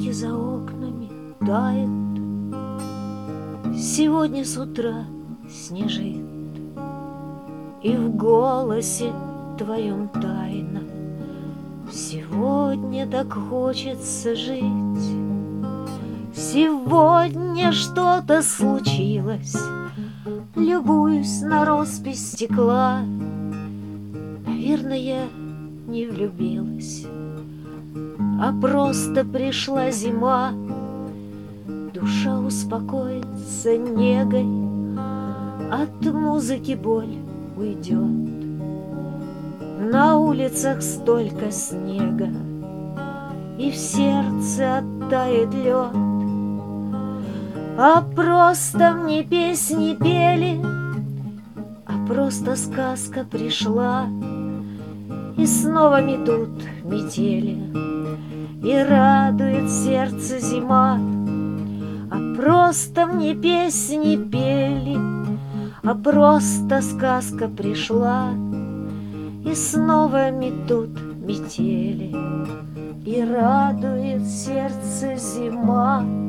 Снежинки за окнами тают, сегодня с утра снежит, и в голосе твоем тайна. Сегодня так хочется жить. Сегодня что-то случилось. Любуюсь на роспись стекла. Наверное, я не влюбилась, а просто пришла зима. Душа успокоится негой, от музыки боль уйдет. На улицах столько снега, и в сердце оттает лед. А просто мне песни пели, а просто сказка пришла. И снова метут метели, и радует сердце зима. А просто мне песни пели, а просто сказка пришла. И снова метут метели, и радует сердце зима.